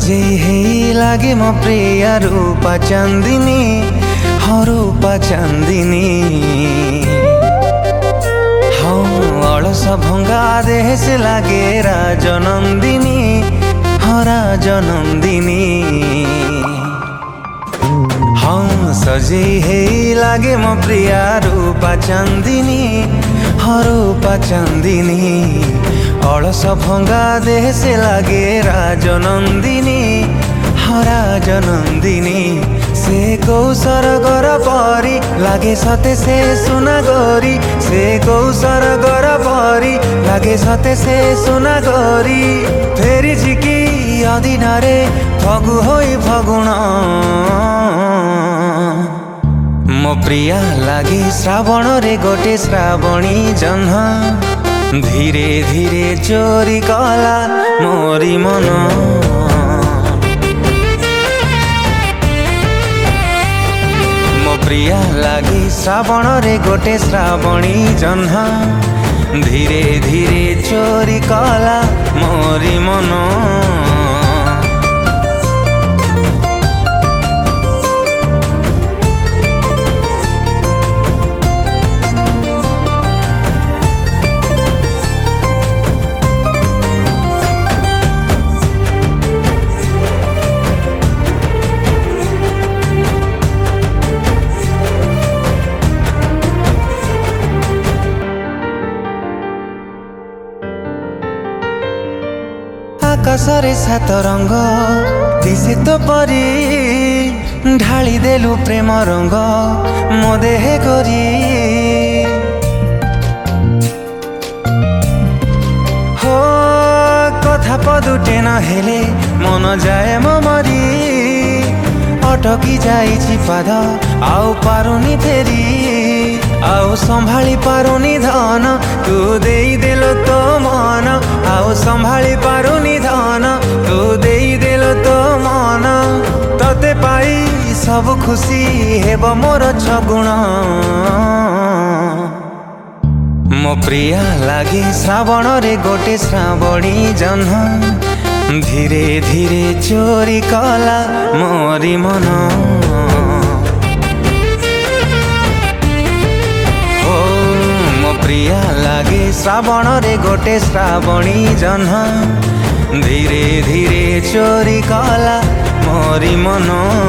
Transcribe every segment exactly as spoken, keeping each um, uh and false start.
सजेई हेई लागे मो प्रिय रूपा चांदिनी हो रूपा चांदिनी हाँ अलस भंगा देह से लागे राजनंदिनी हो राजनंदिनी हाँ सजेई हेई लागे मो प्रिय रूपा चांदिनी हो रूपा चांदिनी अलस भंगा देह से लागे राजनंदिनी हो राजनंदिनी से कौशर गर परी लागे सते से सुना गोरी से कौशर गर परी लागे सते से सुना गोरी फेरी झिकी अधीनरे फगु होई फगुण मो प्रिया लागे श्रावण रे गोटे श्रावणी जह्न धीरे धीरे चोरी कला मोरी मन मो प्रिया लागे श्रावण रे गोटे श्रावणी जह्न धीरे धीरे चोरी कला मोरी मन आकाशरे सात रंग दिसे तो परी ढाली देलु प्रेम रंग मो देह करी हो कथा पदुटे न हेले मन जाए मो मरी अटकी जाइछि पाद आउ पारुनी फेरी आउ संभाली पारुनी धन तू देई देलो तो मन आउ संभाली पारुनी धन तू देई देलो तो मन तते पाई सब खुशी हेब मोर छगुण मो प्रिया लागे श्रावण रे गोटे श्रावणी जह्न धीरे धीरे चोरी कला मोरी मन प्रिया लागे श्रावण रे गोटे श्रावणी जह्न धीरे धीरे चोरी कला मोरी मन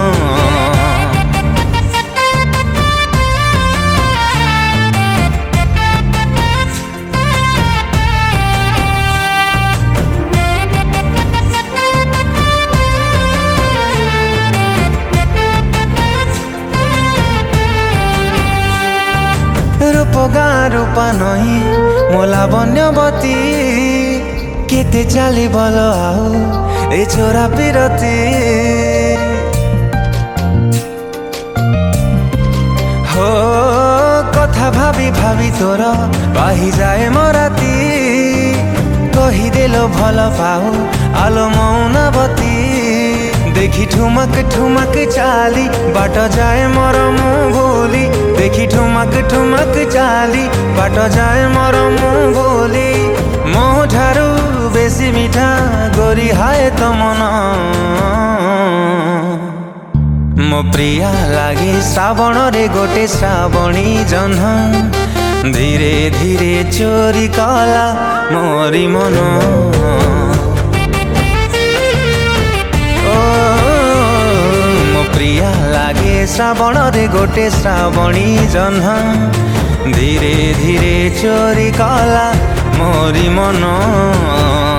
रूप गाँ रूपा नही मोला बन्यवती केते चाली भल आउ ए छोरा पिरती हो कथा भाभी भाभी तोर पाही जाए मराती कही देलो भल पाऊ आलो मौनवती देखी ठुमक ठुमक चाली बाट जाए मोर मुँह भूली देखी ठुमक ठुमक चाली बाट जाए मोर मुँह भूली मो ठारू बेसी मिठा गोरी हाय तो मन मो प्रिया लागे श्रावण रे गोटे श्रावणी जह्न धीरे धीरे चोरी कला मोरी मन प्रिया लागे श्रावण रे गोटे श्रावणी जह्न धीरे धीरे चोरी कला मोरी मन।